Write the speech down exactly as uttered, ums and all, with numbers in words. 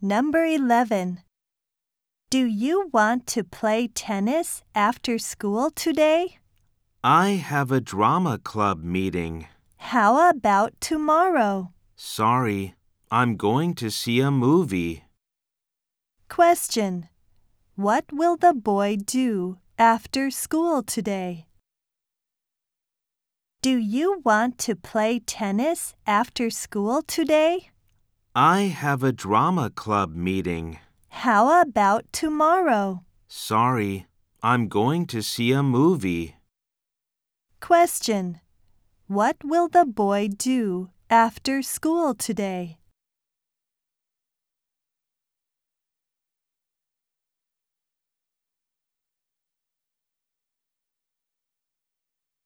Number eleven. Do you want to play tennis after school today? I have a drama club meeting. How about tomorrow? Sorry, I'm going to see a movie. Question. What will the boy do after school today? Do you want to play tennis after school today? I have a drama club meeting. How about tomorrow? Sorry, I'm going to see a movie. Question. What will the boy do after school today?